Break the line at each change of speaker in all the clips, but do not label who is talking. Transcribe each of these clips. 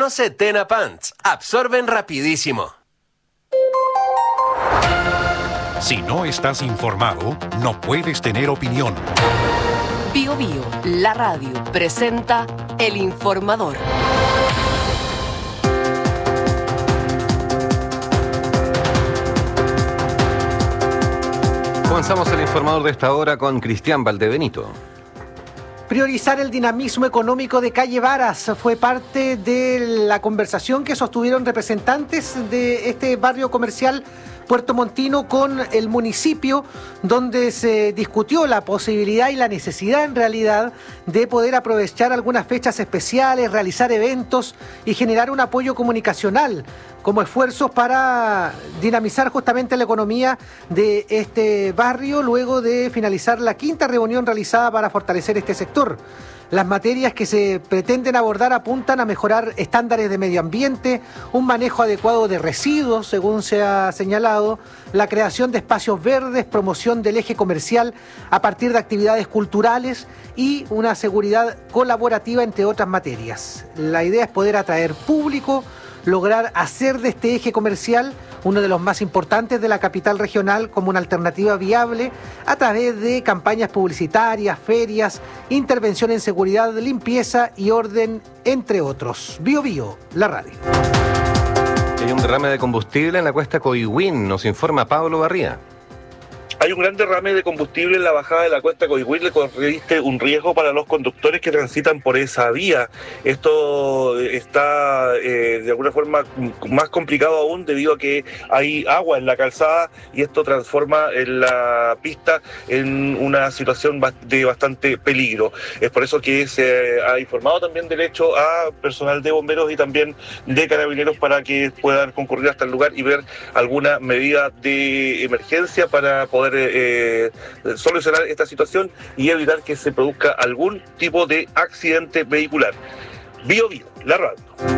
Conoce Tena Pants. Absorben rapidísimo.
Si no estás informado, no puedes tener opinión.
Bio Bio, la radio, presenta El Informador.
Comenzamos el informador de esta hora con Cristian Valdebenito.
Priorizar el dinamismo económico de Calle Varas fue parte de la conversación que sostuvieron representantes de este barrio comercial puertomontino con el municipio, donde se discutió la posibilidad y la necesidad en realidad de poder aprovechar algunas fechas especiales, realizar eventos y generar un apoyo comunicacional como esfuerzos para dinamizar justamente la economía de este barrio luego de finalizar la quinta reunión realizada para fortalecer este sector. Las materias que se pretenden abordar apuntan a mejorar estándares de medio ambiente, un manejo adecuado de residuos, según se ha señalado, la creación de espacios verdes, promoción del eje comercial a partir de actividades culturales y una seguridad colaborativa, entre otras materias. La idea es poder atraer público, lograr hacer de este eje comercial uno de los más importantes de la capital regional como una alternativa viable a través de campañas publicitarias, ferias, intervención en seguridad, limpieza y orden, entre otros. Bio Bio, la radio.
Hay un derrame de combustible en la cuesta Coihuen, nos informa Pablo Barría.
Hay un gran derrame de combustible en la bajada de la cuesta Coihuen, le corriste un riesgo para los conductores que transitan por esa vía. Esto está de alguna forma más complicado aún debido a que hay agua en la calzada y esto transforma en la pista en una situación de bastante peligro. Es por eso que se ha informado también del hecho a personal de bomberos y también de carabineros para que puedan concurrir hasta el lugar y ver alguna medida de emergencia para poder solucionar esta situación y evitar que se produzca algún tipo de accidente vehicular. Bio Bio, la radio.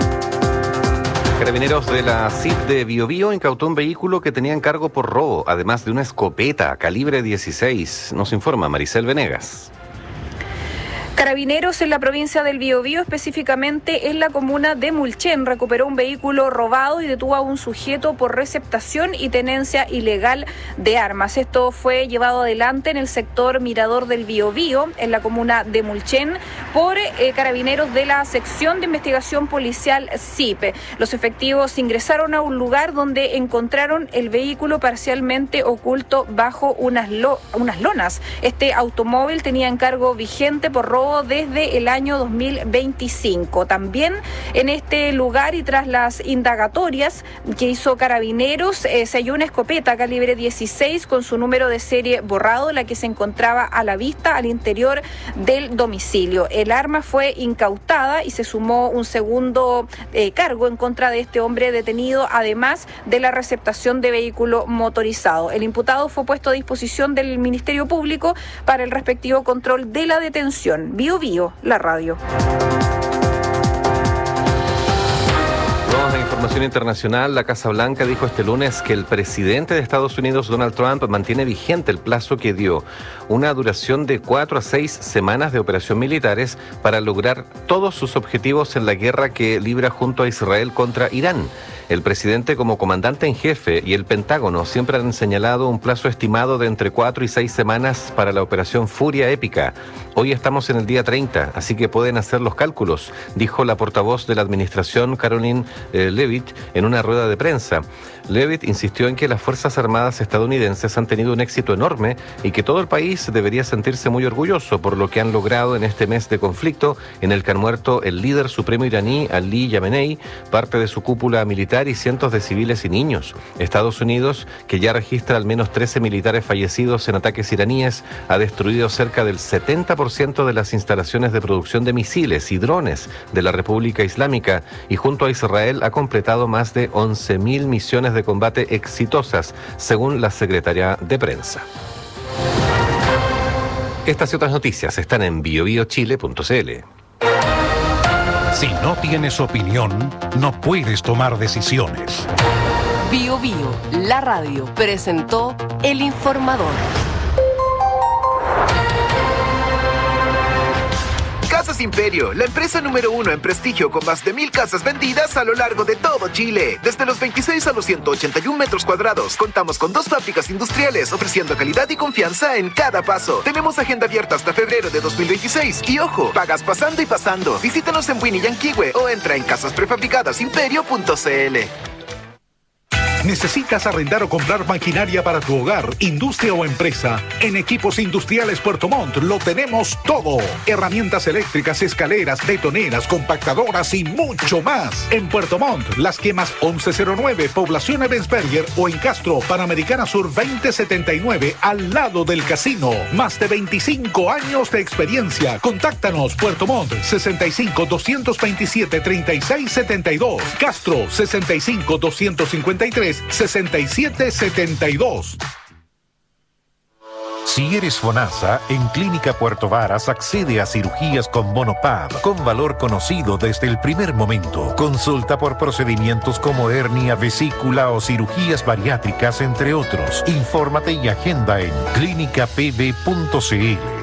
Carabineros de la CIP de Biobío incautó un vehículo que tenía en cargo por robo, además de una escopeta calibre 16. Nos informa Maricel Venegas.
Carabineros en la provincia del Biobío, específicamente en la comuna de Mulchen, recuperó un vehículo robado y detuvo a un sujeto por receptación y tenencia ilegal de armas. Esto fue llevado adelante en el sector Mirador del Biobío, en la comuna de Mulchen, por carabineros de la sección de investigación policial CIP. Los efectivos ingresaron a un lugar donde encontraron el vehículo parcialmente oculto bajo unas lonas. Este automóvil tenía encargo vigente por robo desde el año 2025. También en este lugar y tras las indagatorias que hizo Carabineros, se halló una escopeta calibre 16 con su número de serie borrado, la que se encontraba a la vista al interior del domicilio. El arma fue incautada y se sumó un segundo cargo en contra de este hombre detenido, además de la receptación de vehículo motorizado. El imputado fue puesto a disposición del Ministerio Público para el respectivo control de la detención. Bio Bio, la radio.
Vamos a información internacional. La Casa Blanca dijo este lunes que el presidente de Estados Unidos, Donald Trump, mantiene vigente el plazo que dio, una duración de 4 a 6 semanas de operación militares para lograr todos sus objetivos en la guerra que libra junto a Israel contra Irán. El presidente como comandante en jefe y el Pentágono siempre han señalado un plazo estimado de entre 4 y 6 semanas para la operación Furia Épica. Hoy estamos en el día 30, así que pueden hacer los cálculos, dijo la portavoz de la administración Caroline Leavitt en una rueda de prensa. Leavitt insistió en que las Fuerzas Armadas estadounidenses han tenido un éxito enorme y que todo el país debería sentirse muy orgulloso por lo que han logrado en este mes de conflicto en el que han muerto el líder supremo iraní Ali Khamenei, parte de su cúpula militar y cientos de civiles y niños. Estados Unidos, que ya registra al menos 13 militares fallecidos en ataques iraníes, ha destruido cerca del 70% de las instalaciones de producción de misiles y drones de la República Islámica y junto a Israel ha completado más de 11.000 misiones de combate exitosas, según la secretaria de prensa. Estas y otras noticias están en biobiochile.cl.
Si no tienes opinión, no puedes tomar decisiones.
Bio Bio, la radio, presentó El Informador.
Casas Imperio, la empresa número 1 en prestigio con más de 1,000 casas vendidas a lo largo de todo Chile. Desde los 26 a los 181 metros cuadrados, contamos con 2 fábricas industriales ofreciendo calidad y confianza en cada paso. Tenemos agenda abierta hasta febrero de 2026 y ojo, pagas pasando y pasando. Visítanos en Winnie Yanquihue o entra en casasprefabricadosimperio.cl.
¿Necesitas arrendar o comprar maquinaria para tu hogar, industria o empresa? En Equipos Industriales Puerto Montt lo tenemos todo. Herramientas eléctricas, escaleras, betoneras, compactadoras y mucho más. En Puerto Montt, Las Quemas 1109, Población Ebensberger o en Castro, Panamericana Sur 2079, al lado del casino. Más de 25 años de experiencia. Contáctanos, Puerto Montt, 65 227 3672. Castro, 65 253 6772.
Si eres FONASA, en Clínica Puerto Varas accede a cirugías con Monopab, con valor conocido desde el primer momento. Consulta por procedimientos como hernia, vesícula o cirugías bariátricas, entre otros. Infórmate y agenda en clínicapb.cl.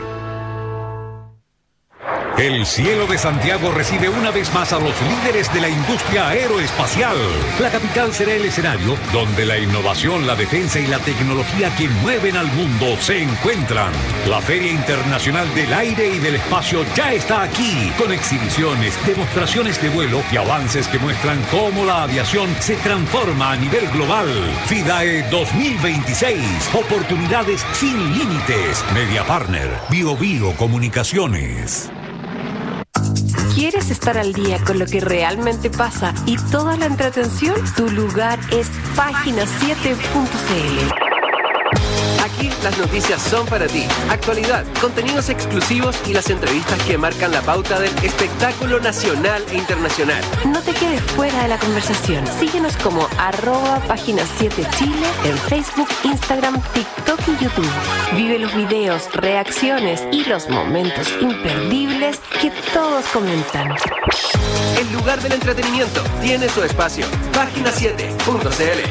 El cielo de Santiago recibe una vez más a los líderes de la industria aeroespacial. La capital será el escenario donde la innovación, la defensa y la tecnología que mueven al mundo se encuentran. La Feria Internacional del Aire y del Espacio ya está aquí, con exhibiciones, demostraciones de vuelo y avances que muestran cómo la aviación se transforma a nivel global. FIDAE 2026, oportunidades sin límites. Media Partner, BioBio Comunicaciones.
¿Quieres estar al día con lo que realmente pasa y toda la entretención? Tu lugar es Página7.cl.
Aquí las noticias son para ti. Actualidad, contenidos exclusivos y las entrevistas que marcan la pauta del espectáculo nacional e internacional.
No te quedes fuera de la conversación. Síguenos como @Página7Chile en Facebook, Instagram, TikTok y YouTube. Vive los videos, reacciones y los momentos imperdibles que todos comentan.
El lugar del entretenimiento tiene su espacio. Página7.cl.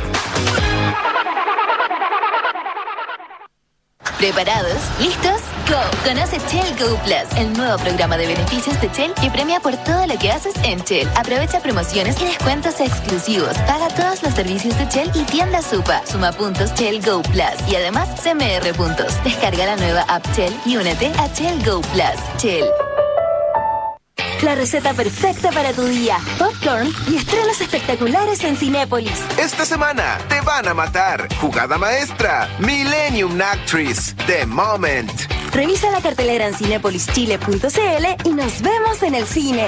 ¿Preparados? ¿Listos? ¡Go! Conoce Shell Go Plus, el nuevo programa de beneficios de Shell que premia por todo lo que haces en Shell. Aprovecha promociones y descuentos exclusivos. Paga todos los servicios de Shell y tienda Supa. Suma puntos Shell Go Plus y además CMR puntos. Descarga la nueva app Shell y únete a Shell Go Plus. Shell.
La receta perfecta para tu día. Popcorn y estrenos espectaculares en Cinépolis.
Esta semana te van a matar. Jugada maestra. Millennium Actress. The Moment.
Revisa la cartelera en cinepolischile.cl y nos vemos en el cine.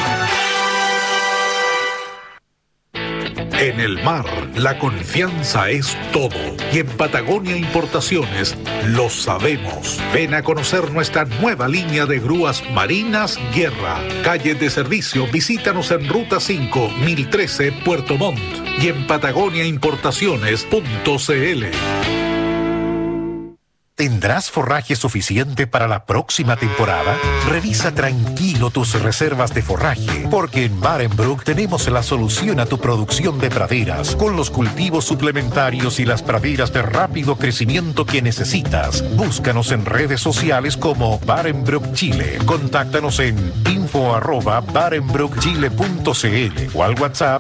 En el mar, la confianza es todo. Y en Patagonia Importaciones lo sabemos. Ven a conocer nuestra nueva línea de grúas marinas Guerra. Calle de servicio, visítanos en Ruta 5, 1013, Puerto Montt. Y en patagoniaimportaciones.cl.
¿Tendrás forraje suficiente para la próxima temporada? Revisa tranquilo tus reservas de forraje, porque en Barenbrook tenemos la solución a tu producción de praderas, con los cultivos suplementarios y las praderas de rápido crecimiento que necesitas. Búscanos en redes sociales como Barenbrook Chile. Contáctanos en info@barenbrookchile.cl o al WhatsApp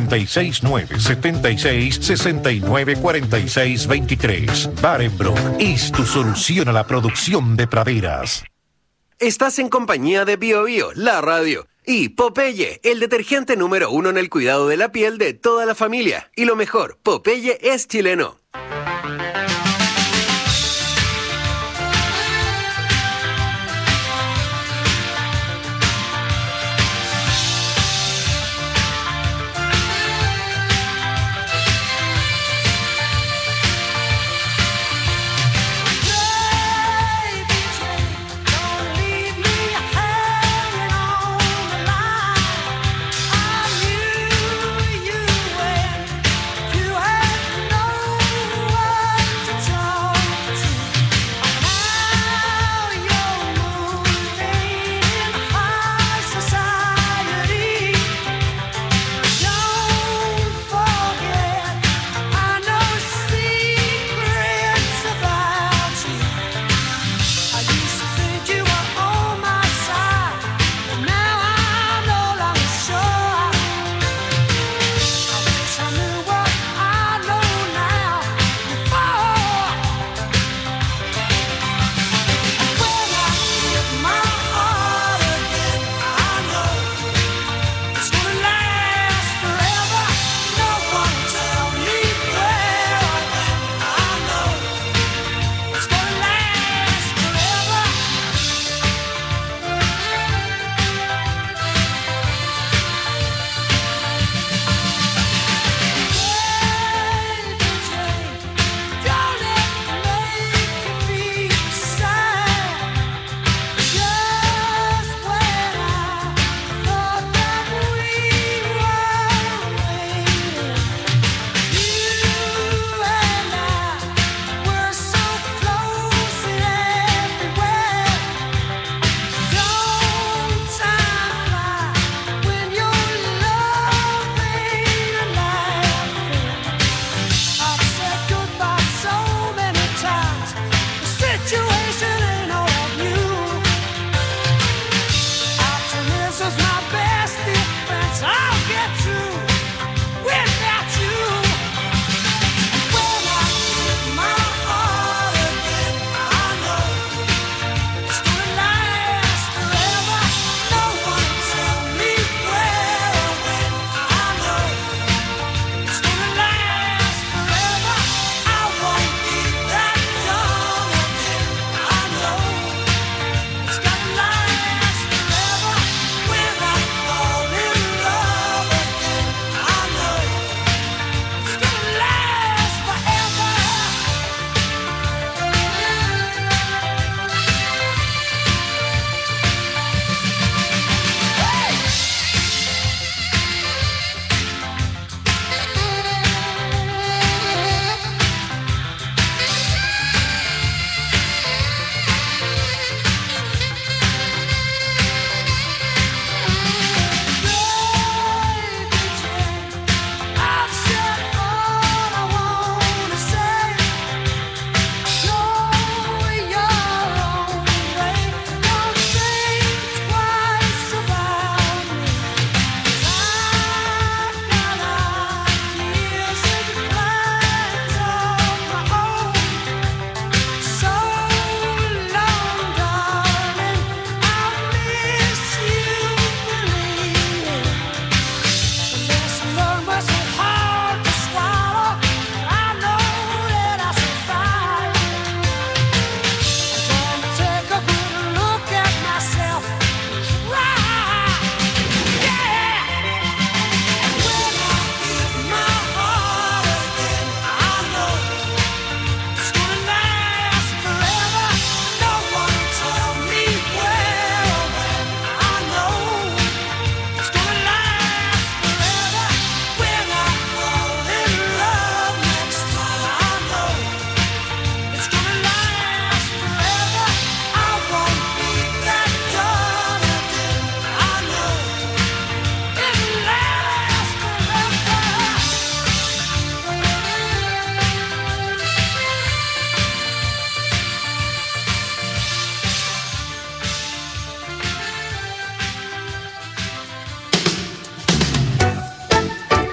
569-76-69-46-23. Barenbrook es tu solución a la producción de praderas.
Estás en compañía de BioBio, la radio, y Popeye, el detergente número 1 en el cuidado de la piel de toda la familia. Y lo mejor, Popeye es chileno.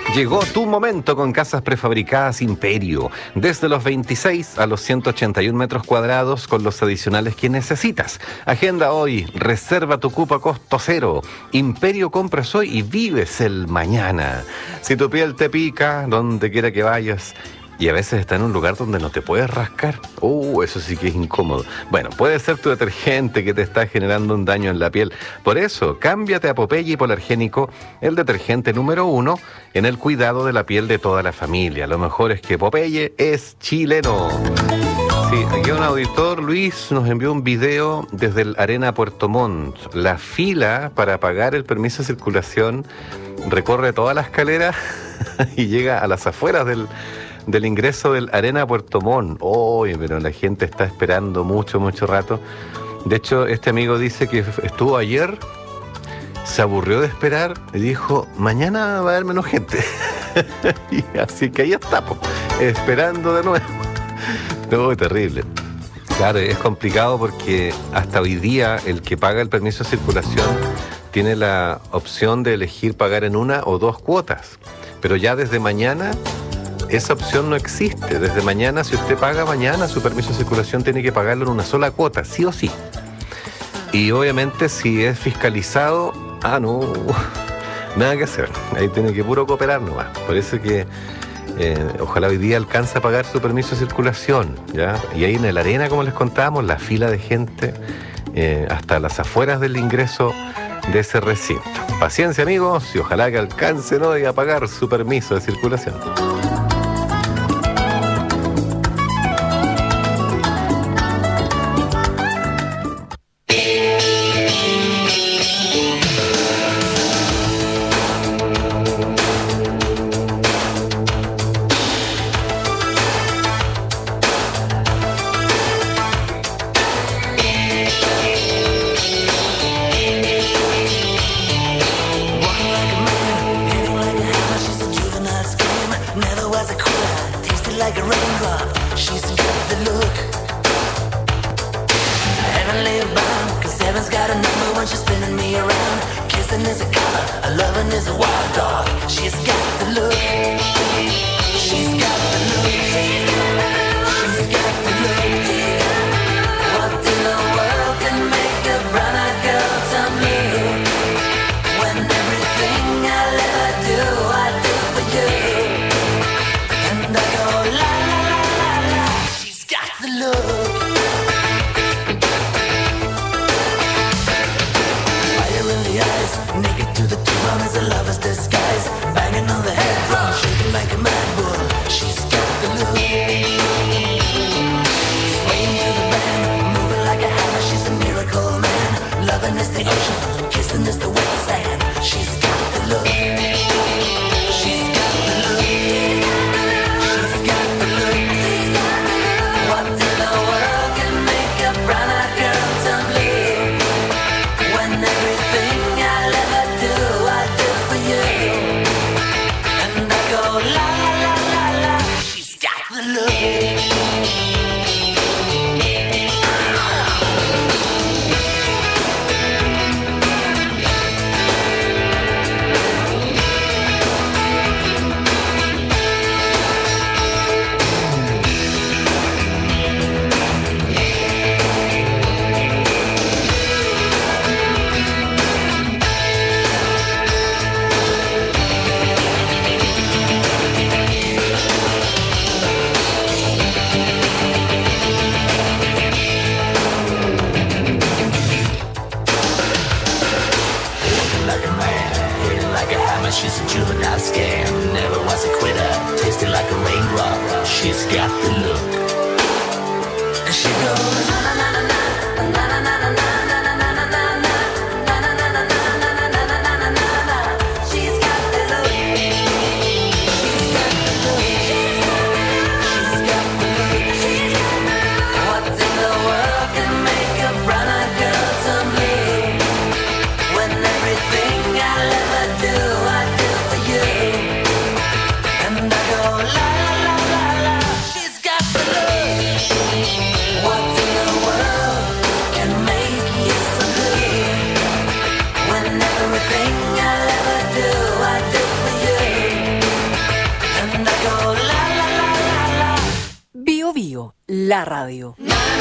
Llegó tu momento con casas prefabricadas Imperio, desde los 26 a los 181 metros cuadrados con los adicionales que necesitas. Agenda hoy, reserva tu cupo a costo cero. Imperio, compras hoy y vives el mañana. Si tu piel te pica, donde quiera que vayas, y a veces está en un lugar donde no te puedes rascar. Eso sí que es incómodo. Bueno, puede ser tu detergente que te está generando un daño en la piel. Por eso, cámbiate a Popeye Hipoalergénico, el detergente número 1 en el cuidado de la piel de toda la familia. Lo mejor es que Popeye es chileno. Sí, aquí un auditor, Luis, nos envió un video desde el Arena Puerto Montt. La fila para pagar el permiso de circulación recorre toda la escalera y llega a las afueras del ingreso del Arena Puerto Montt. Pero la gente está esperando mucho rato. De hecho, este amigo dice que estuvo ayer, se aburrió de esperar y dijo, mañana va a haber menos gente. Y así que ahí está, esperando de nuevo. Terrible. Claro, es complicado porque hasta hoy día el que paga el permiso de circulación tiene la opción de elegir pagar en una o dos cuotas. Pero ya desde mañana esa opción no existe. Desde mañana, si usted paga mañana su permiso de circulación, tiene que pagarlo en una sola cuota, sí o sí. Y obviamente si es fiscalizado, nada que hacer. Ahí tiene que puro cooperar nomás. Por eso que ojalá hoy día alcance a pagar su permiso de circulación, ¿ya? Y ahí en el Arena, como les contábamos, la fila de gente hasta las afueras del ingreso de ese recinto. Paciencia, amigos, y ojalá que alcancen hoy a pagar su permiso de circulación.
What la radio.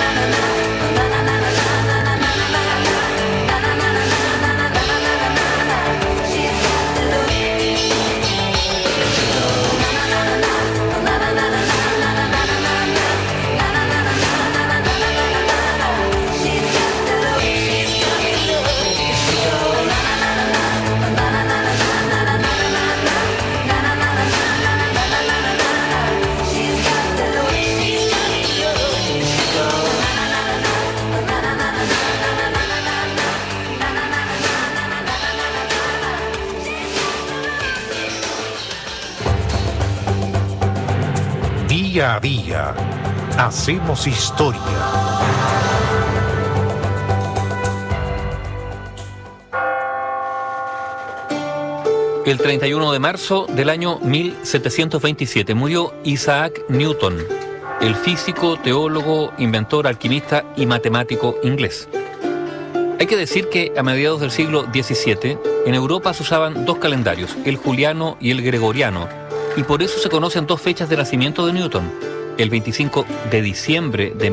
Día a día, hacemos historia.
El 31 de marzo del año 1727 murió Isaac Newton, el físico, teólogo, inventor, alquimista y matemático inglés. Hay que decir que a mediados del siglo XVII en Europa se usaban dos calendarios, el juliano y el gregoriano, y por eso se conocen dos fechas de nacimiento de Newton: el 25 de diciembre de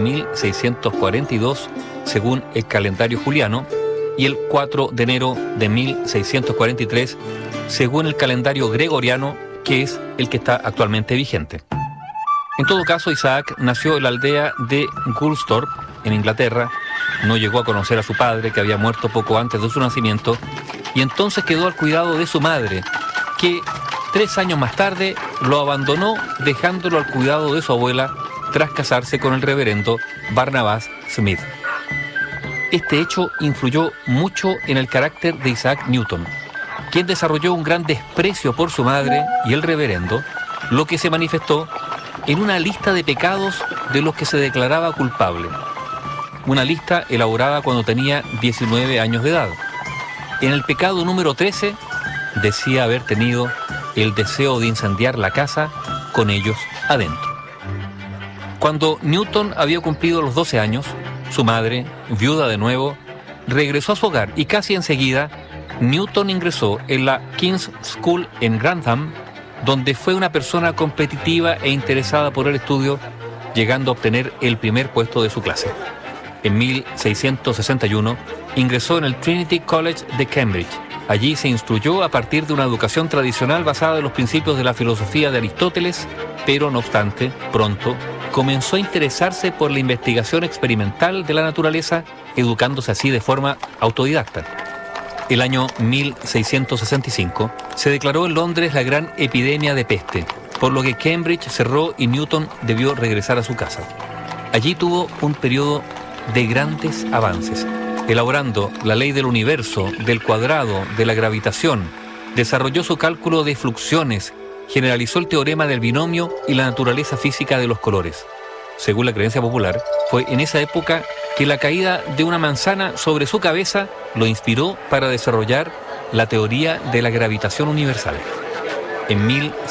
1642, según el calendario juliano, y el 4 de enero de 1643, según el calendario gregoriano, que es el que está actualmente vigente. En todo caso, Isaac nació en la aldea de Woolsthorpe, en Inglaterra. No llegó a conocer a su padre, que había muerto poco antes de su nacimiento, y entonces quedó al cuidado de su madre, que 3 años más tarde lo abandonó, dejándolo al cuidado de su abuela tras casarse con el reverendo Barnabas Smith. Este hecho influyó mucho en el carácter de Isaac Newton, quien desarrolló un gran desprecio por su madre y el reverendo, lo que se manifestó en una lista de pecados de los que se declaraba culpable. Una lista elaborada cuando tenía 19 años de edad. En el pecado número 13 decía haber tenido el deseo de incendiar la casa con ellos adentro. Cuando Newton había cumplido los 12 años, su madre, viuda de nuevo, regresó a su hogar y casi enseguida Newton ingresó en la King's School en Grantham, donde fue una persona competitiva e interesada por el estudio, llegando a obtener el primer puesto de su clase. En 1661 ingresó en el Trinity College de Cambridge. Allí se instruyó a partir de una educación tradicional basada en los principios de la filosofía de Aristóteles, pero no obstante, pronto comenzó a interesarse por la investigación experimental de la naturaleza, educándose así de forma autodidacta. El año 1665 se declaró en Londres la gran epidemia de peste, por lo que Cambridge cerró y Newton debió regresar a su casa. Allí tuvo un periodo de grandes avances, elaborando la ley del universo, del cuadrado, de la gravitación, desarrolló su cálculo de fluxiones, generalizó el teorema del binomio y la naturaleza física de los colores. Según la creencia popular, fue en esa época que la caída de una manzana sobre su cabeza lo inspiró para desarrollar la teoría de la gravitación universal. En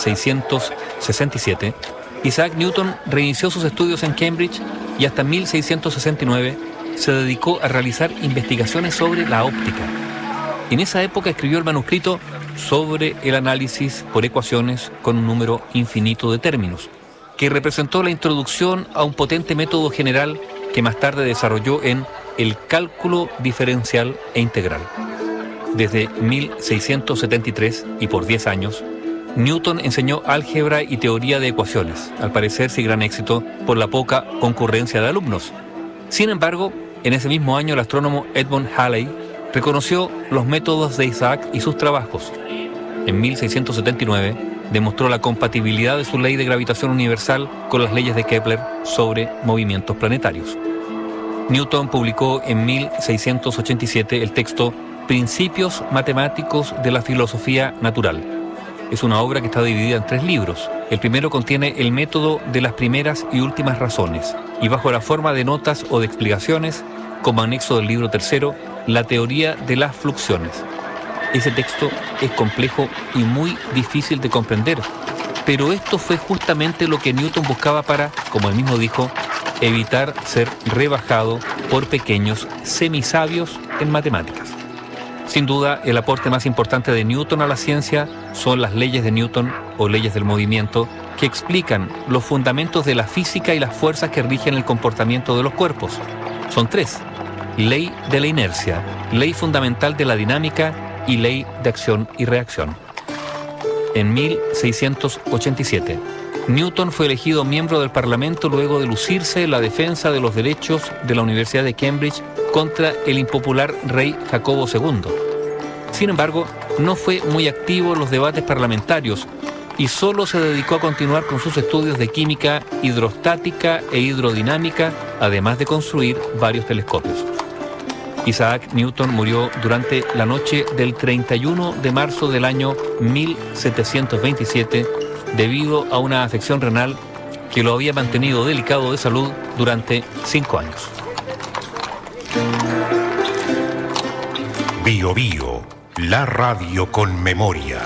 1667, Isaac Newton reinició sus estudios en Cambridge y hasta 1669 se dedicó a realizar investigaciones sobre la óptica. En esa época escribió el manuscrito sobre el análisis por ecuaciones con un número infinito de términos, que representó la introducción a un potente método general que más tarde desarrolló en el cálculo diferencial e integral. Desde 1673 y por 10 años, Newton enseñó álgebra y teoría de ecuaciones, al parecer sin gran éxito por la poca concurrencia de alumnos. Sin embargo, en ese mismo año el astrónomo Edmund Halley reconoció los métodos de Isaac y sus trabajos. En 1679 demostró la compatibilidad de su ley de gravitación universal con las leyes de Kepler sobre movimientos planetarios. Newton publicó en 1687 el texto Principios Matemáticos de la Filosofía Natural. Es una obra que está dividida en 3 libros. El primero contiene el método de las primeras y últimas razones, y bajo la forma de notas o de explicaciones, como anexo del libro tercero, la teoría de las fluxiones. Ese texto es complejo y muy difícil de comprender, pero esto fue justamente lo que Newton buscaba para, como él mismo dijo, evitar ser rebajado por pequeños semisabios en matemáticas. Sin duda, el aporte más importante de Newton a la ciencia son las leyes de Newton o leyes del movimiento que explican los fundamentos de la física y las fuerzas que rigen el comportamiento de los cuerpos. Son 3. Ley de la inercia, ley fundamental de la dinámica y ley de acción y reacción. En 1687, Newton fue elegido miembro del Parlamento luego de lucirse la defensa de los derechos de la Universidad de Cambridge contra el impopular rey Jacobo II. Sin embargo, no fue muy activo en los debates parlamentarios y solo se dedicó a continuar con sus estudios de química hidrostática e hidrodinámica, además de construir varios telescopios. Isaac Newton murió durante la noche del 31 de marzo del año 1727 debido a una afección renal que lo había mantenido delicado de salud durante 5 años.
Bio Bio, la radio con memoria.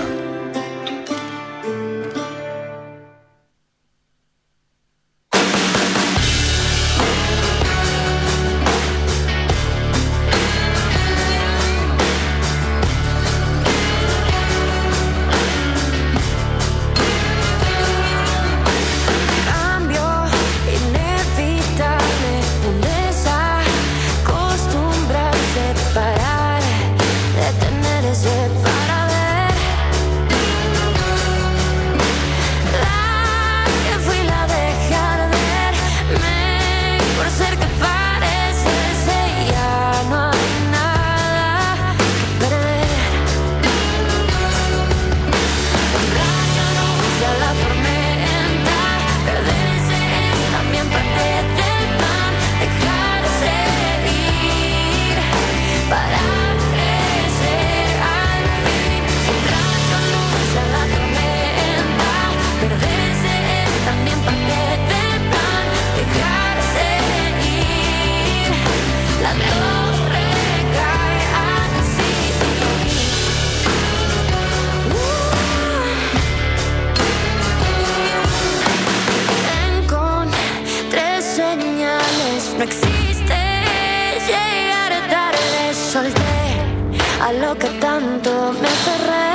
No existe llegar tarde, solté a lo que tanto me aferré.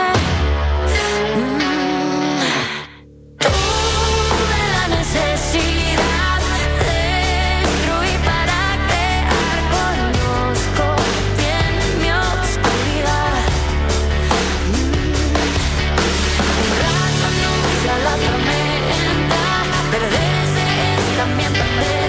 Tuve la necesidad de destruir para crear. Conozco bien mi oscuridad. Un rato anuncia la tormenta, perderse es también perder.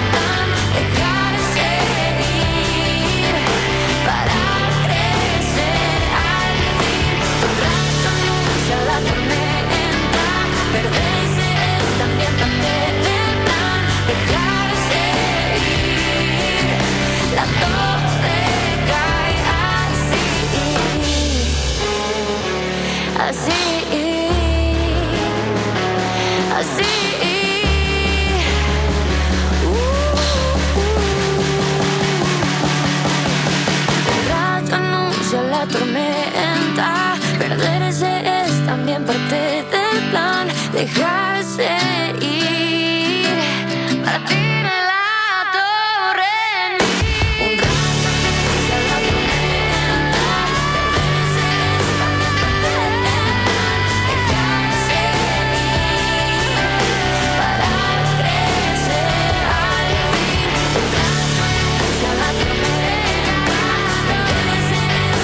La tormenta, perderse es también parte del plan, dejarse ir, partir la torre en mí. Un rato inicia la tormenta, perderse es también parte del plan, dejarse ir, para crecer al fin. Un rato inicia la tormenta, perderse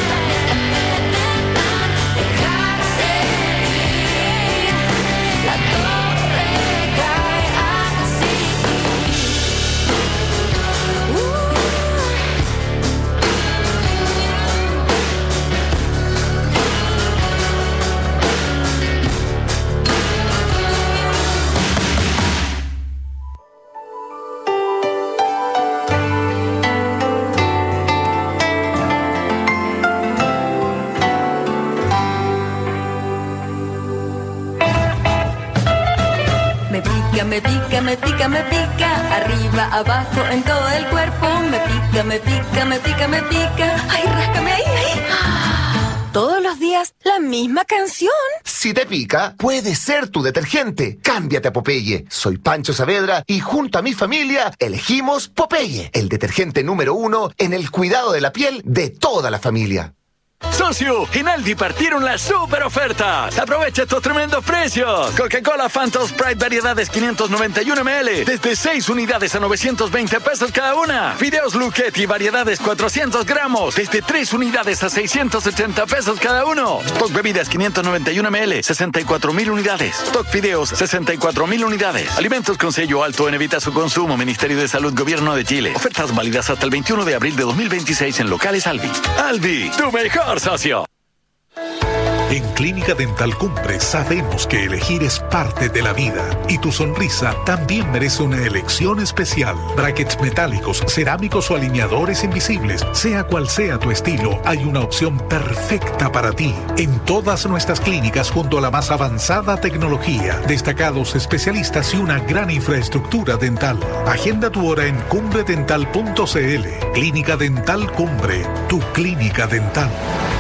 me pica, me pica, me pica, arriba, abajo, en todo el cuerpo, me pica, me pica, me pica, me pica, ay, ráscame ahí, ahí. Todos los días, la misma canción.
Si te pica, puede ser tu detergente. Cámbiate a Popeye. Soy Pancho Saavedra y junto a mi familia elegimos Popeye, el detergente número 1 en el cuidado de la piel de toda la familia.
Socio, en Aldi partieron las super ofertas. Aprovecha estos tremendos precios. Coca-Cola Fanta Sprite variedades 591 ml desde 6 unidades a 920 pesos cada una. Fideos Luchetti variedades 400 gramos desde 3 unidades a 680 pesos cada uno. Stock bebidas 591 ml 64.000 unidades. Stock fideos 64.000 unidades. Alimentos con sello alto en evita su consumo. Ministerio de Salud, Gobierno de Chile. Ofertas válidas hasta el 21 de abril de 2026 en locales Aldi. Aldi, tu mejor socio.
En Clínica Dental Cumbre sabemos que elegir es parte de la vida y tu sonrisa también merece una elección especial. Brackets metálicos, cerámicos o alineadores invisibles, sea cual sea tu estilo, hay una opción perfecta para ti. En todas nuestras clínicas junto a la más avanzada tecnología, destacados especialistas y una gran infraestructura dental. Agenda tu hora en cumbredental.cl. Clínica Dental Cumbre, tu clínica dental.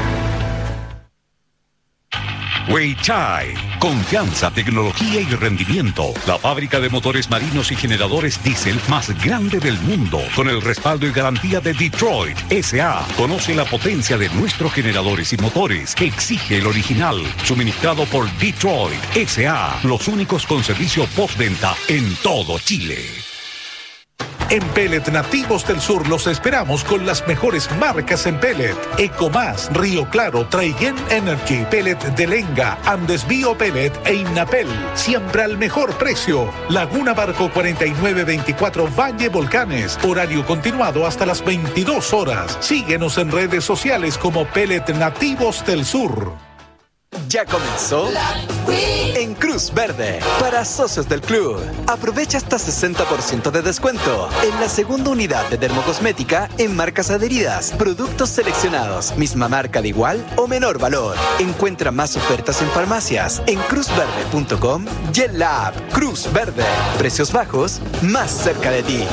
Weichai, confianza, tecnología y rendimiento. La fábrica de motores marinos y generadores diésel más grande del mundo, con el respaldo y garantía de Detroit S.A. Conoce la potencia de nuestros generadores y motores. Exige el original, suministrado por Detroit S.A. Los únicos con servicio postventa en todo Chile.
En Pellet Nativos del Sur los esperamos con las mejores marcas en pellet. Ecomás, Río Claro, Traiguén Energy, Pellet de Lenga, Andes Bio Pellet e Innapel. Siempre al mejor precio. Laguna Barco 4924 Valle Volcanes. Horario continuado hasta las 22 horas. Síguenos en redes sociales como Pellet Nativos del Sur.
¿Ya comenzó? En Cruz Verde, para socios del club, aprovecha hasta 60% de descuento en la segunda unidad de dermocosmética en marcas adheridas, productos seleccionados, misma marca de igual o menor valor. Encuentra más ofertas en farmacias en cruzverde.com y en la app Cruz Verde. Precios bajos, más cerca de ti.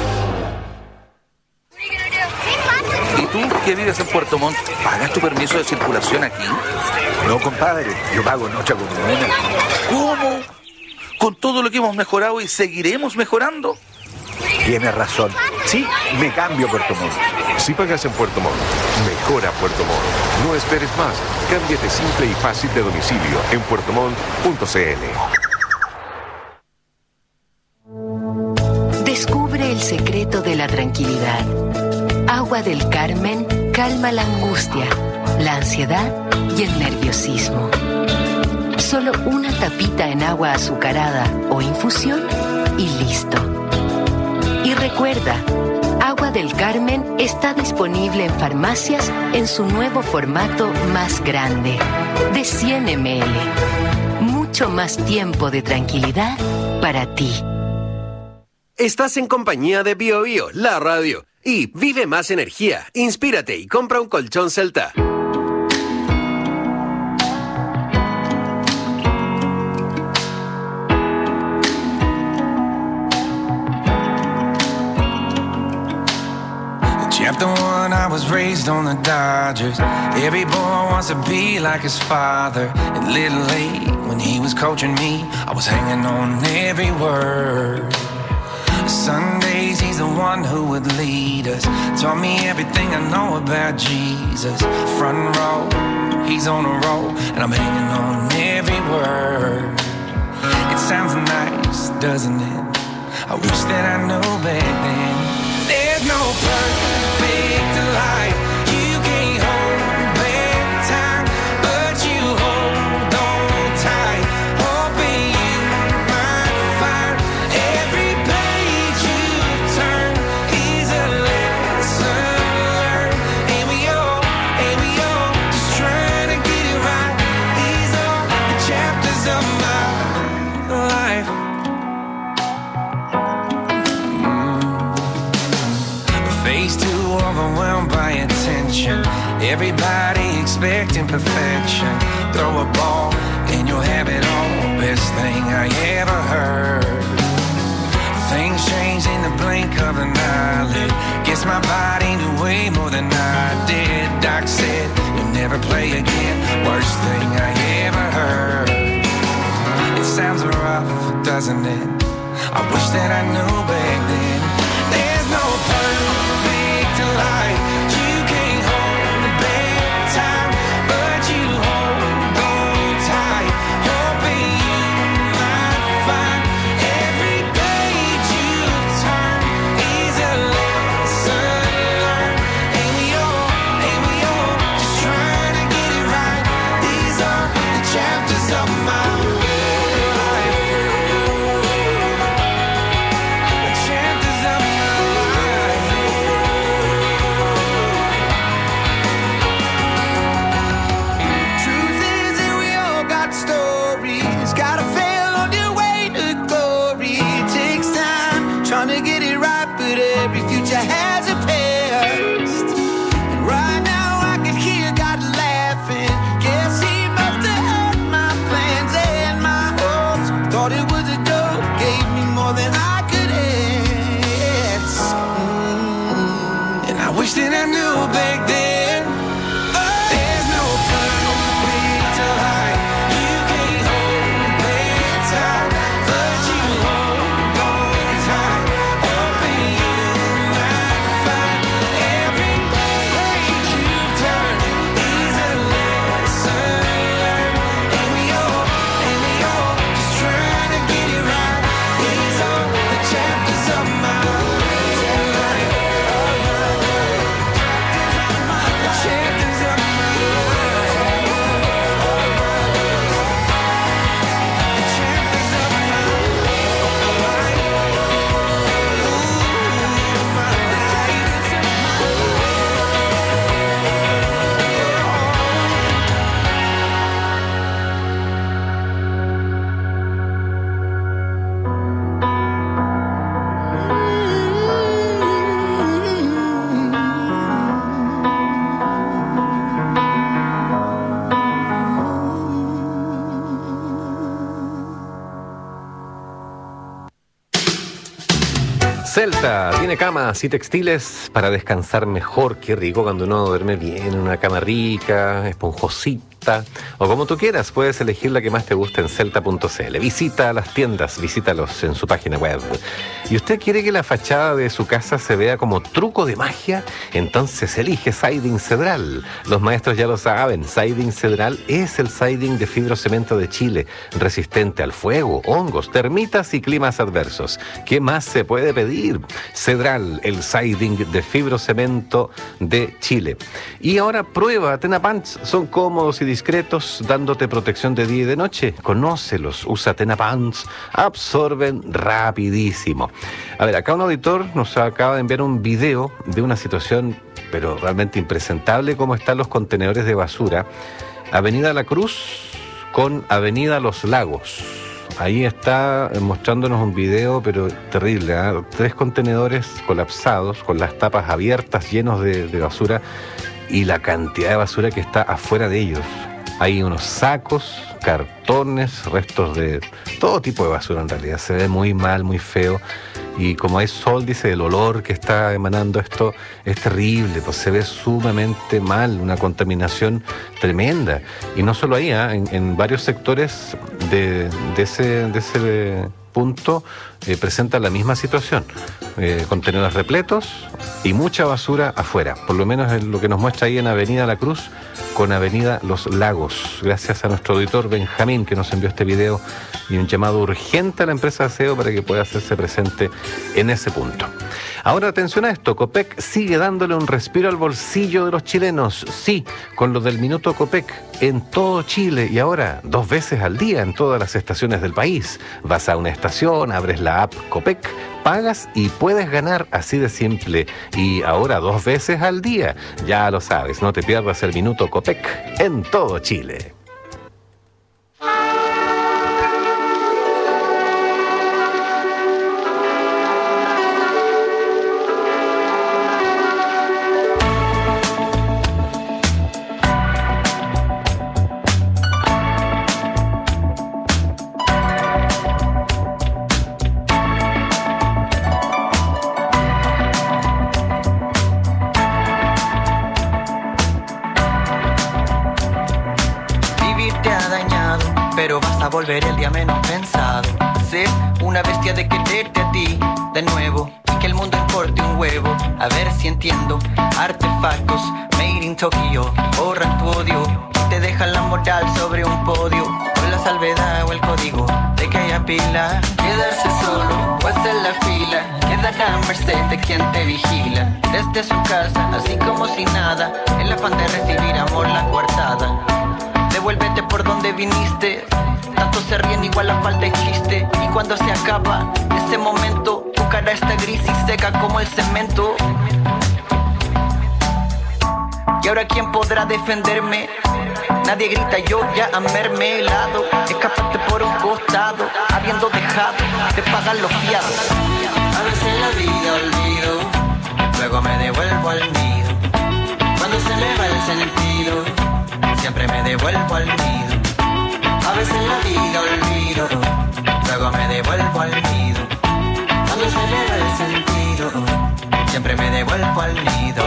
¿Y tú, que vives en Puerto Montt, pagas tu permiso de circulación aquí?
No, compadre, yo pago noche comuna.
¿Cómo? Con todo lo que hemos mejorado y seguiremos mejorando.
Tienes razón. Sí, me cambio a Puerto Montt.
Si pagas en Puerto Montt, mejora Puerto Montt. No esperes más. Cámbiate simple y fácil de domicilio en puertomont.cl.
Descubre el secreto de la tranquilidad. Agua del Carmen calma la angustia, la ansiedad y el nerviosismo. Solo una tapita en agua azucarada o infusión y listo. Y recuerda, Agua del Carmen está disponible en farmacias en su nuevo formato más grande, de 100 ml. Mucho más tiempo de tranquilidad para ti.
Estás en compañía de BioBio, la radio. Y vive más energía, inspírate y compra un colchón Celta.
Chapter 1, I was raised on the Dodgers. Every boy wants to be like his father. And Little League, when he was coaching me, I was hanging on every word. Sundays, he's the one who would lead us. Taught me everything I know about Jesus. Front row, he's on a roll, and I'm hanging on every word. It sounds nice, doesn't it? I wish that I knew back then. There's no perfect life. You can't hold back time, but you hold on tight, hoping you might find every page you turn is a lesson learned. And we all just trying to get it right. These are the chapters of my life. Face too overwhelmed by attention. Everybody expecting perfection. Throw a ball and you'll have it all. Best thing I ever heard. Things change in the blink of an eyelid. Guess my body knew way more than I did. Doc said you'll never play again. Worst thing I ever heard. It sounds rough, doesn't it? I wish that I knew back then. There's no perfect life. You can't hold back time.
Celta tiene camas y textiles para descansar mejor. Qué rico cuando uno duerme bien en una cama rica, esponjosita, o como tú quieras. Puedes elegir la que más te guste en celta.cl. Visita las tiendas, visítalos en su página web. ¿Y usted quiere que la fachada de su casa se vea como truco de magia? Entonces elige Siding Cedral. Los maestros ya lo saben, Siding Cedral es el siding de fibrocemento de Chile, resistente al fuego, hongos, termitas y climas adversos. ¿Qué más se puede pedir? Cedral, el siding de fibrocemento de Chile. Y ahora prueba Tenapants, son cómodos y discretos, dándote protección de día y de noche. Conócelos, usa Tenapants, absorben rapidísimo. A ver, acá un auditor nos acaba de enviar un video de una situación, pero realmente impresentable, cómo están los contenedores de basura. Avenida La Cruz con Avenida Los Lagos. Ahí está mostrándonos un video, pero terrible, ¿eh? 3 contenedores colapsados, con las tapas abiertas, llenos de basura, y la cantidad de basura que está afuera de ellos. Hay unos sacos, cartones, restos de todo tipo de basura en realidad. Se ve muy mal, muy feo. Y como hay sol, dice, el olor que está emanando esto es terrible, pues se ve sumamente mal, una contaminación tremenda. Y no solo ahí, en varios sectores de ese punto presenta la misma situación. Contenedores repletos y mucha basura afuera. Por lo menos es lo que nos muestra ahí en Avenida La Cruz con Avenida Los Lagos. Gracias a nuestro auditor Benjamín, que nos envió este video, y un llamado urgente a la empresa de aseo para que pueda hacerse presente en ese punto. Ahora atención a esto, Copec sigue dándole un respiro al bolsillo de los chilenos. Sí, con lo del minuto Copec en todo Chile, y ahora 2 veces al día en todas las estaciones del país. Vas a una estación, abres la app Copec, pagas y puedes ganar, así de simple. Y ahora 2 veces al día. Ya lo sabes, no te pierdas el minuto Copec en todo Chile.
Volver el día menos pensado, ser una bestia de quererte a ti de nuevo y que el mundo importe un huevo. A ver si entiendo, artefactos made in Tokio borran tu odio y te dejan la moral sobre un podio, con la salvedad o el código de que haya pila. Quedarse solo o hacer la fila, quedar a merced de quien te vigila desde su casa, así como si nada, el afán de recibir amor la coartada. Devuélvete por donde viniste. Tanto se ríen, igual la falta de chiste. Y cuando se acaba ese momento, tu cara está gris y seca como el cemento. Y ahora ¿quién podrá defenderme? Nadie grita, yo ya a mermelado. Escapaste por un costado, habiendo dejado de pagar los fiados. A veces en la vida olvido, luego me devuelvo al nido. Cuando se me va el sentido, siempre me devuelvo al nido. A veces en la vida olvido, luego me devuelvo al nido. Cuando se me va el sentido, siempre me devuelvo al nido.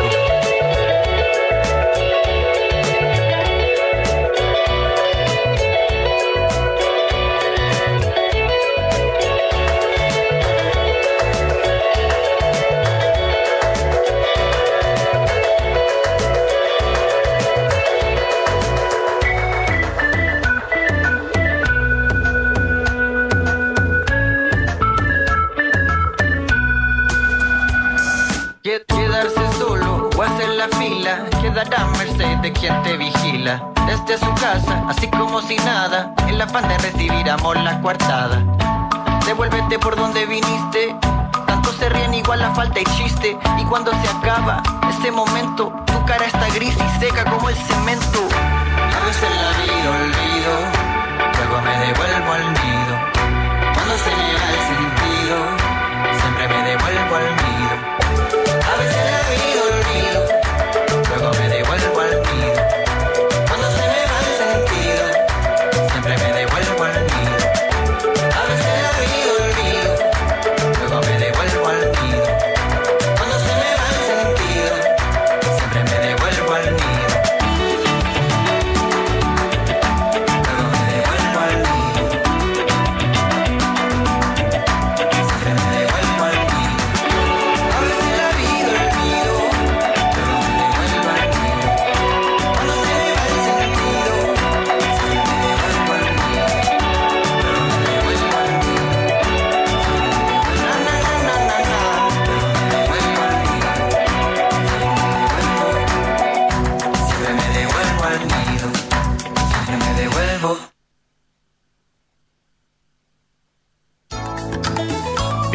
Quedarse solo o hacer la fila, quedar a merced de quien te vigila desde su casa, así como si nada, el afán de recibir amor la coartada. Devuélvete por donde viniste, tanto se ríen, igual la falta y chiste. Y cuando se acaba ese momento, tu cara está gris y seca como el cemento. A veces la vida olvido, luego me devuelvo al nido. Cuando se me va el sentido, siempre me devuelvo al nido. A veces la vida olvido, luego me devuelvo al nido. Cuando se me va el sentido, siempre me devuelvo al nido. A veces la vida olvido, luego me devuelvo al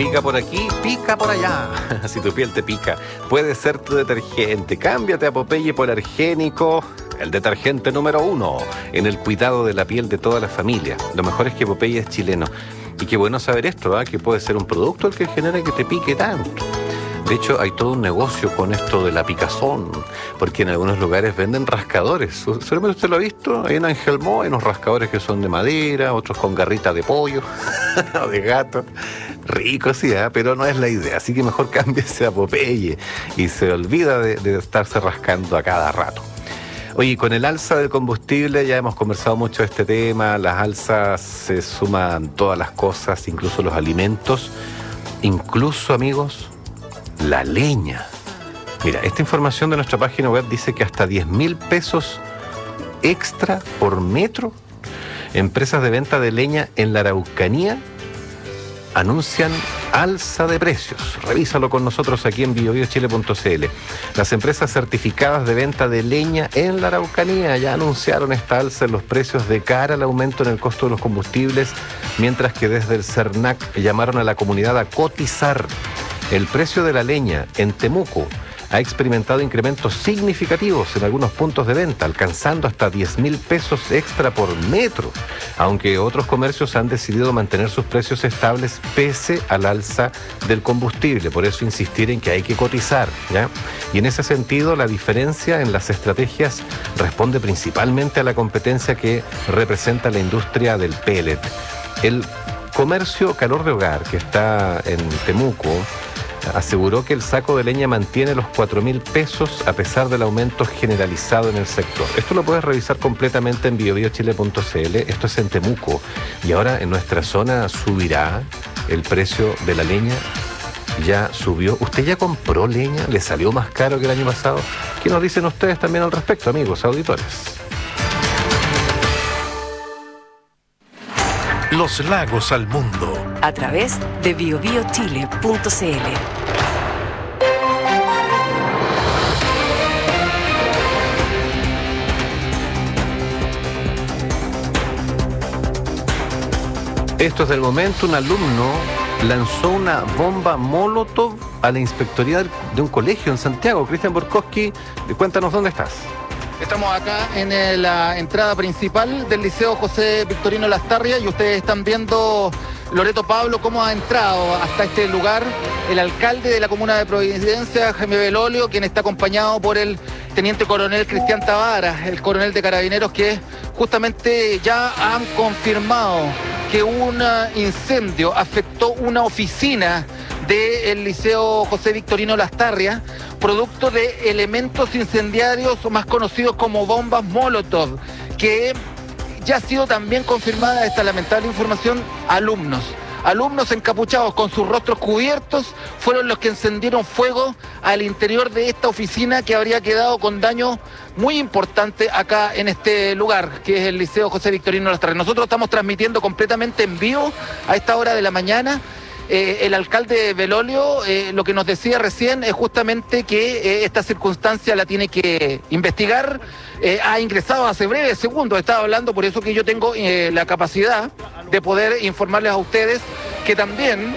pica por aquí, pica por allá. Si tu piel te pica, puede ser tu detergente. Cámbiate a Popeye por Argénico, el detergente número 1 en el cuidado de la piel de toda la familia. Lo mejor es que Popeye es chileno. Y qué bueno saber esto, que puede ser un producto el que genera que te pique tanto. De hecho, hay todo un negocio con esto de la picazón, porque en algunos lugares venden rascadores. Seguramente usted lo ha visto, ahí en Angelmó hay unos rascadores que son de madera, otros con garrita de pollo o de gato. Rico, sí, pero no es la idea. Así que mejor cámbiese a Popeye y se olvida de estarse rascando a cada rato. Oye, con el alza del combustible ya hemos conversado mucho de este tema. Las alzas se suman todas las cosas, incluso los alimentos, incluso, amigos, la leña. Mira, esta información de nuestra página web dice que hasta 10.000 pesos extra por metro. Empresas de venta de leña en la Araucanía anuncian alza de precios. Revísalo con nosotros aquí en biobiochile.cl. Las empresas certificadas de venta de leña en la Araucanía ya anunciaron esta alza en los precios de cara al aumento en el costo de los combustibles, mientras que desde el CERNAC llamaron a la comunidad a cotizar. El precio de la leña en Temuco ha experimentado incrementos significativos en algunos puntos de venta, alcanzando hasta 10.000 pesos extra por metro, aunque otros comercios han decidido mantener sus precios estables pese al alza del combustible. Por eso insistir en que hay que cotizar, ¿ya? Y en ese sentido, la diferencia en las estrategias responde principalmente a la competencia que representa la industria del pellet. El comercio Calor de Hogar, que está en Temuco, aseguró que el saco de leña mantiene los 4.000 pesos a pesar del aumento generalizado en el sector. Esto lo puedes revisar completamente en biobiochile.cl. Esto es en Temuco. Y ahora en nuestra zona subirá el precio de la leña. Ya subió. ¿Usted ya compró leña? ¿Le salió más caro que el año pasado? ¿Qué nos dicen ustedes también al respecto, amigos auditores?
Los lagos al mundo.
A través de biobiochile.cl.
Esto es del momento. Un alumno lanzó una bomba Molotov a la inspectoría de un colegio en Santiago. Cristian Borkowski, cuéntanos dónde estás.
Estamos acá en la entrada principal del Liceo José Victorino Lastarria y ustedes están viendo, Loreto Pablo, cómo ha entrado hasta este lugar el alcalde de la comuna de Providencia, Jaime Belolio, quien está acompañado por el teniente coronel Cristian Tavares, el coronel de Carabineros, que justamente ya han confirmado que un incendio afectó una oficina del Liceo José Victorino Lastarria, producto de elementos incendiarios más conocidos como bombas Molotov, que ya ha sido también confirmada esta lamentable información. Alumnos encapuchados con sus rostros cubiertos fueron los que encendieron fuego al interior de esta oficina, que habría quedado con daño muy importante acá en este lugar, que es el Liceo José Victorino Lastarria. Nosotros estamos transmitiendo completamente en vivo a esta hora de la mañana. El alcalde Belolio lo que nos decía recién es justamente que esta circunstancia la tiene que investigar. Ha ingresado hace breves segundos, estaba hablando, por eso que yo tengo la capacidad de poder informarles a ustedes que también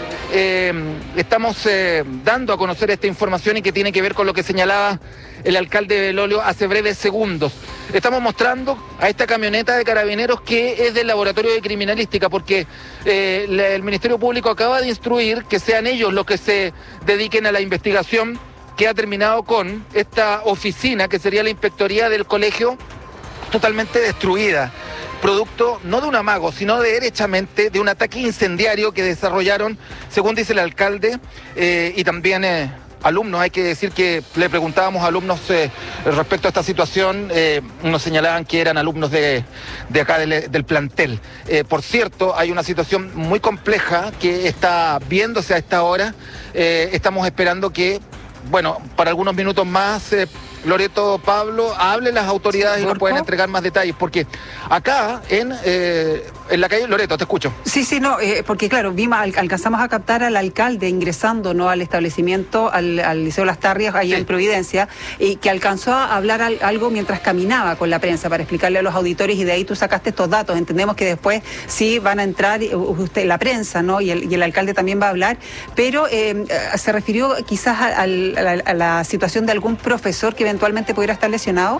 estamos dando a conocer esta información y que tiene que ver con lo que señalaba el alcalde Belolio hace breves segundos. Estamos mostrando a esta camioneta de Carabineros que es del Laboratorio de Criminalística, porque el Ministerio Público acaba de instruir que sean ellos los que se dediquen a la investigación, que ha terminado con esta oficina, que sería la inspectoría del colegio, totalmente destruida, producto no de un amago, sino derechamente de un ataque incendiario que desarrollaron, según dice el alcalde, y también alumnos. Hay que decir que le preguntábamos a alumnos respecto a esta situación, nos señalaban que eran alumnos de acá del plantel. Por cierto, hay una situación muy compleja que está viéndose a esta hora. Estamos esperando que, bueno, para algunos minutos más, Loreto Pablo, hable las autoridades y nos pueden entregar más detalles, porque acá en en la calle Loreto, te escucho.
Sí, no, porque claro, alcanzamos a captar al alcalde ingresando, ¿no?, al establecimiento, al Liceo Las Tarrias, ahí en Providencia, y que alcanzó a hablar algo mientras caminaba con la prensa para explicarle a los auditores, y de ahí tú sacaste estos datos. Entendemos que después sí van a entrar la prensa, ¿no?, y el alcalde también va a hablar, pero se refirió quizás a la situación de algún profesor que eventualmente pudiera estar lesionado.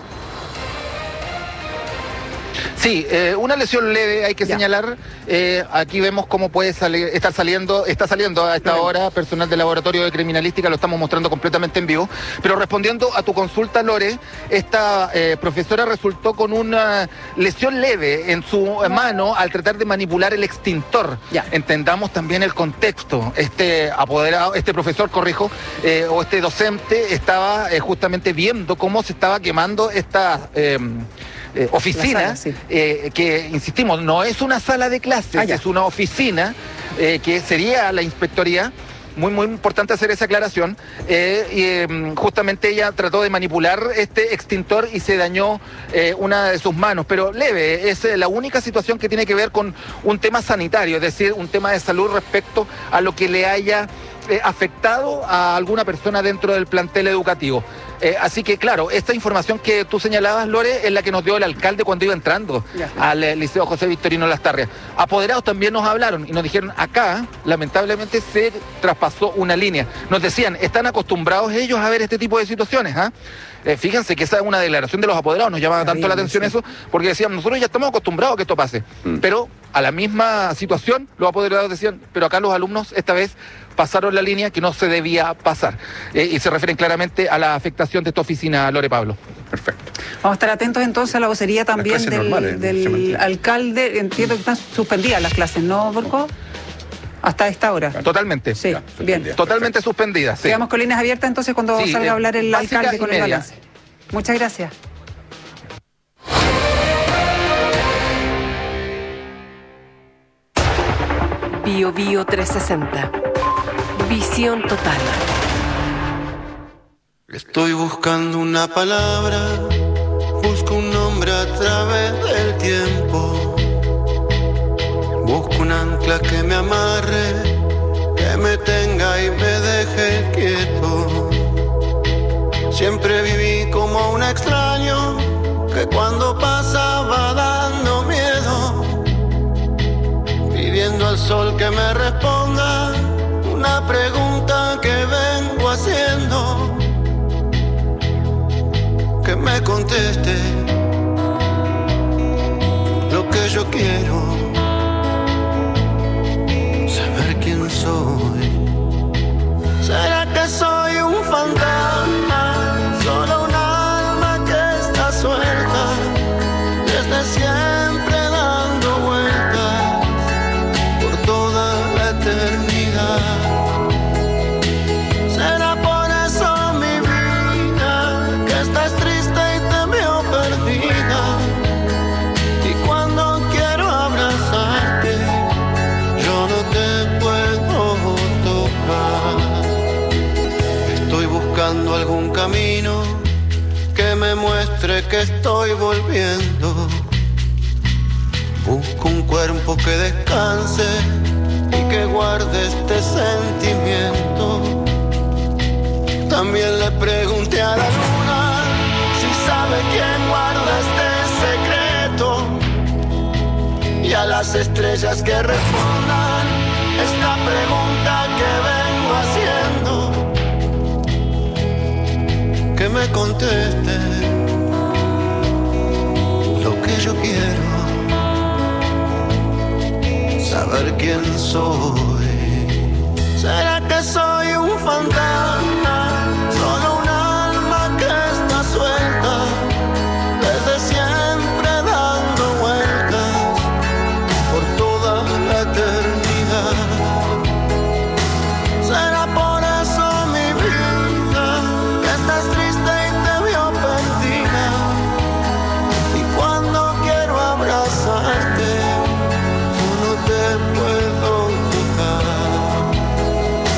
Sí, una lesión leve, hay que señalar. Aquí vemos cómo puede está saliendo a esta hora personal del laboratorio de criminalística, lo estamos mostrando completamente en vivo. Pero respondiendo a tu consulta, Lore, esta profesora resultó con una lesión leve en su mano al tratar de manipular el extintor. Entendamos también el contexto. Este profesor, o este docente estaba justamente viendo cómo se estaba quemando esta oficina, que, insistimos, no es una sala de clases, es una oficina que sería la inspectoría. Muy importante hacer esa aclaración. Justamente ella trató de manipular este extintor y se dañó una de sus manos, pero leve. Es la única situación que tiene que ver con un tema sanitario, es decir, un tema de salud respecto a lo que le haya afectado a alguna persona dentro del plantel educativo. Así que, claro, esta información que tú señalabas, Lore, es la que nos dio el alcalde cuando iba entrando al Liceo José Victorino Las Tarrias. Apoderados también nos hablaron y nos dijeron, acá, lamentablemente, se traspasó una línea. Nos decían, ¿están acostumbrados ellos a ver este tipo de situaciones? Fíjense que esa es una declaración de los apoderados, nos llamaba tanto la atención eso, porque decían, nosotros ya estamos acostumbrados a que esto pase. Pero a la misma situación, los apoderados decían, pero acá los alumnos esta vez pasaron la línea que no se debía pasar. Y se refieren claramente a la afectación de esta oficina, Lore Pablo.
Perfecto. Vamos a estar atentos entonces a la vocería también del alcalde. Entiendo que están suspendidas las clases, ¿no, Borco? Hasta esta hora.
Totalmente.
Sí, bien.
Totalmente suspendidas. Sí.
Quedamos con líneas abiertas entonces cuando salga a hablar el alcalde con el balance. Muchas gracias.
Bio 360. Visión total.
Estoy buscando una palabra, busco un nombre a través del tiempo. Busco un ancla que me amarre, que me tenga y me deje quieto. Siempre viví como un extraño, que cuando pasaba dando miedo, pidiendo al sol que me responda una pregunta que vengo haciendo, que me conteste lo que yo quiero, saber quién soy. ¿Será que soy un fantasma, solo un alma que está suelta, desde siempre dando vueltas por toda la eternidad? ¿Será por eso mi vida, que estás triste y te veo perdida? Y cuando quiero abrazarte, yo no te puedo tocar. Estoy buscando algún camino que me muestre que estoy volviendo. Busco un cuerpo que descanse y que guarde este sentimiento. También le pregunté a la luna si sabe quién guarda este secreto, y a las estrellas que respondan esta pregunta que vengo haciendo, que me conteste lo que yo quiero, saber quién soy. ¿Será que soy un fantasma, solo un alma que está suelta, desde siempre dando vueltas por toda la eternidad? ¿Será por eso mi vida, que estás triste y te veo perdida? Y cuando quiero abrazarte, yo no te puedo tocar.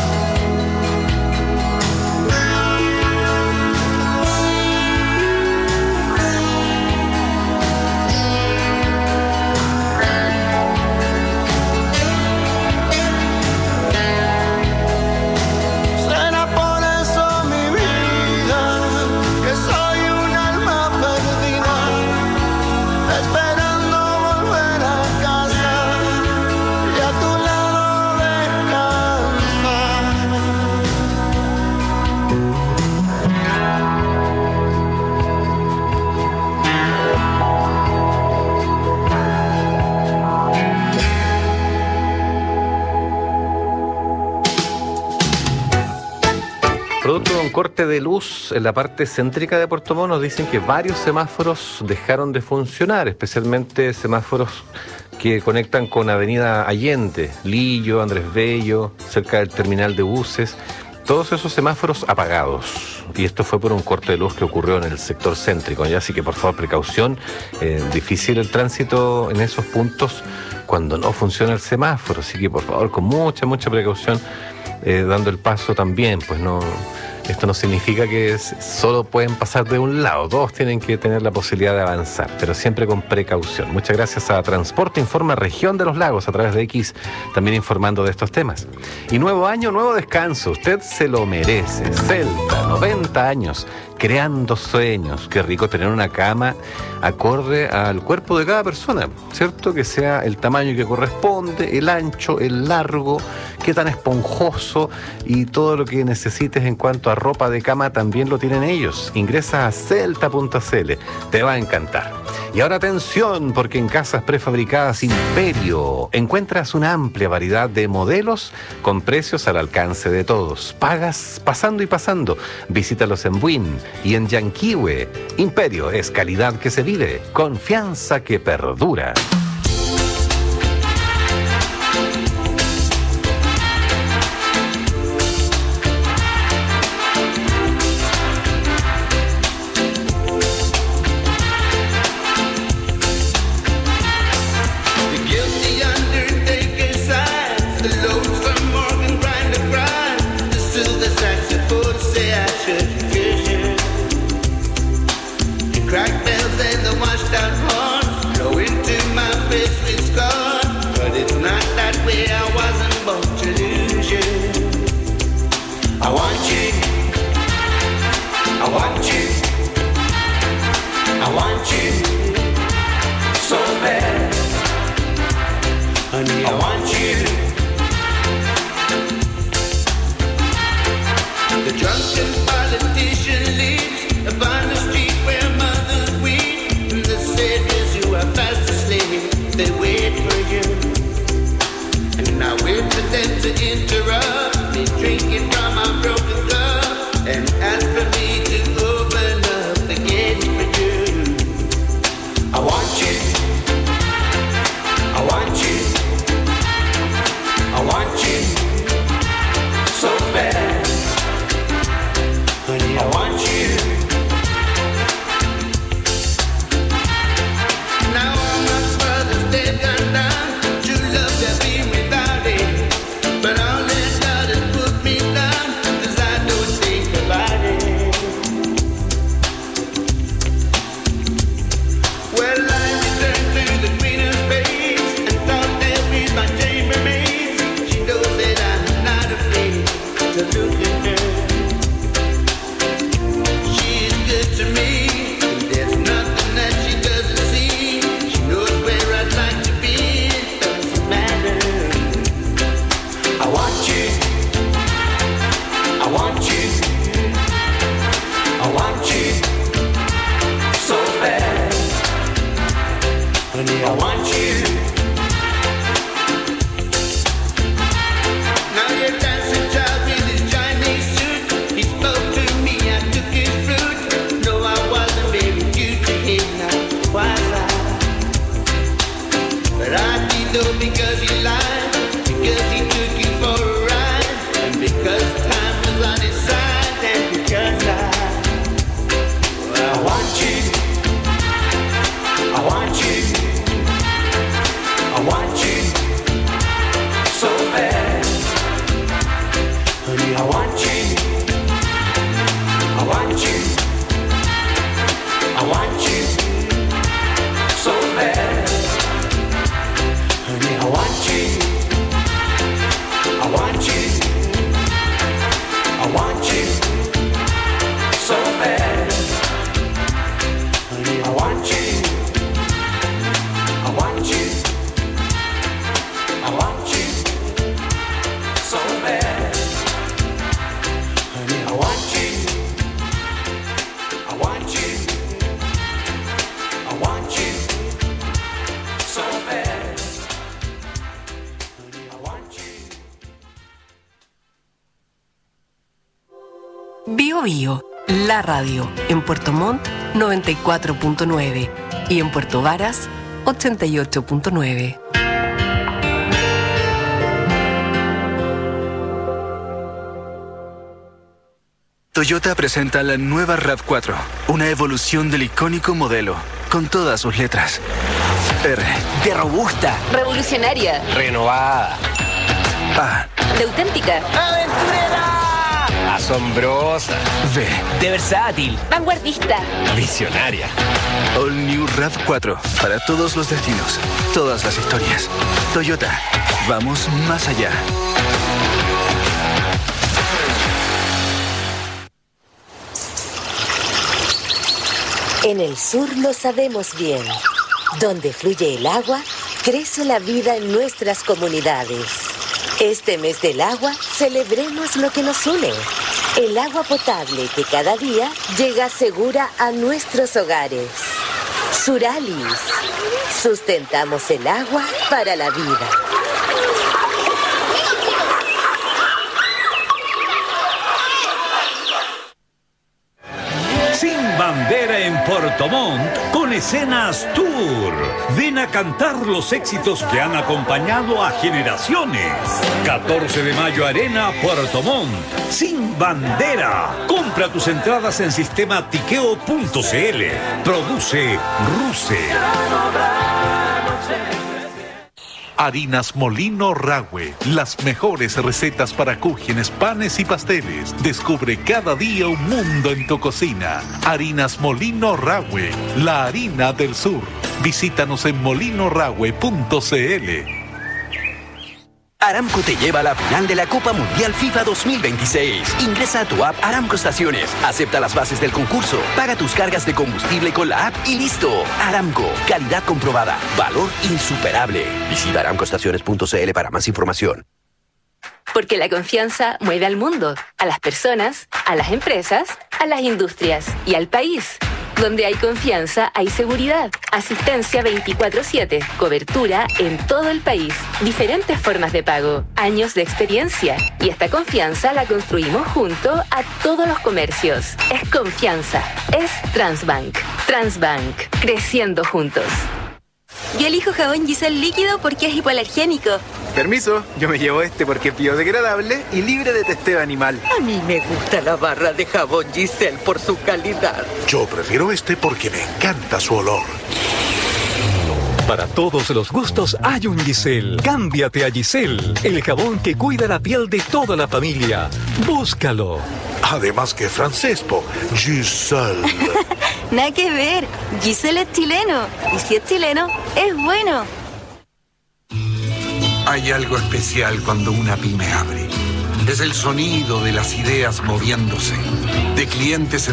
corte de luz en la parte céntrica de Puerto Montt. Nos dicen que varios semáforos dejaron de funcionar, especialmente semáforos que conectan con Avenida Allende, Lillo, Andrés Bello, cerca del terminal de buses. Todos esos semáforos apagados. Y esto fue por un corte de luz que ocurrió en el sector céntrico. ¿Ya? Así que por favor, precaución. Difícil el tránsito en esos puntos cuando no funciona el semáforo. Así que por favor, con mucha precaución, dando el paso también. Pues no, esto no significa que solo pueden pasar de un lado. Todos tienen que tener la posibilidad de avanzar, pero siempre con precaución. Muchas gracias a Transporte Informa Región de los Lagos a través de X, también informando de estos temas. Y nuevo año, nuevo descanso. Usted se lo merece. Celta, 90 años, creando sueños. Qué rico tener una cama acorde al cuerpo de cada persona, ¿cierto? Que sea el tamaño que corresponde, el ancho, el largo, qué tan esponjoso, y todo lo que necesites en cuanto a ropa de cama también lo tienen ellos. Ingresa a celta.cl, te va a encantar. Y ahora atención, porque en Casas Prefabricadas Imperio encuentras una amplia variedad de modelos con precios al alcance de todos. Pagas pasando y pasando. Visítalos en Buin y en Yanquihue. Imperio es calidad que se vive, confianza que perdura.
Crack bells and the washed out horns blow into my
Bio Bio, la radio, en Puerto Montt 94.9 y en Puerto Varas 88.9.
Toyota presenta la nueva RAV4, una evolución del icónico modelo, con todas sus letras. R
de robusta,
revolucionaria,
renovada,
A
de auténtica,
aventurera, asombrosa,
V
de versátil,
vanguardista,
visionaria.
All New RAV4, para todos los destinos, todas las historias. Toyota, vamos más allá.
En el sur lo sabemos bien. Donde fluye el agua, crece la vida en nuestras comunidades. Este mes del agua, celebremos lo que nos une. El agua potable que cada día llega segura a nuestros hogares. Suralis. Sustentamos el agua para la vida.
Bandera en Puerto Montt con Escenas Tour. Ven a cantar los éxitos que han acompañado a generaciones. 14 de mayo, Arena Puerto Montt. Sin bandera. Compra tus entradas en sistema tiqueo.cl. Produce Ruse.
Harinas Molino Rahue, las mejores recetas para cúgenes, panes y pasteles. Descubre cada día un mundo en tu cocina. Harinas Molino Rahue, la harina del sur. Visítanos en molinorahue.cl.
Aramco te lleva a la final de la Copa Mundial FIFA 2026. Ingresa a tu app Aramco Estaciones, acepta las bases del concurso, paga tus cargas de combustible con la app y listo. Aramco, calidad comprobada, valor insuperable. Visita aramcoestaciones.cl para más información.
Porque la confianza mueve al mundo, a las personas, a las empresas, a las industrias y al país. Donde hay confianza, hay seguridad. Asistencia 24/7. Cobertura en todo el país. Diferentes formas de pago. Años de experiencia. Y esta confianza la construimos junto a todos los comercios. Es confianza. Es Transbank. Transbank. Creciendo juntos.
Yo elijo jabón Giselle líquido porque es hipoalergénico.
Permiso, yo me llevo este porque es biodegradable y libre de testeo animal.
A mí me gusta la barra de jabón Giselle por su calidad.
Yo prefiero este porque me encanta su olor.
Para todos los gustos hay un Giselle. Cámbiate a Giselle, el jabón que cuida la piel de toda la familia. Búscalo.
Además que francés, Giselle.
Nada que ver. Giselle es chileno. Y si es chileno, es bueno.
Hay algo especial cuando una pyme abre. Es el sonido de las ideas moviéndose, de clientes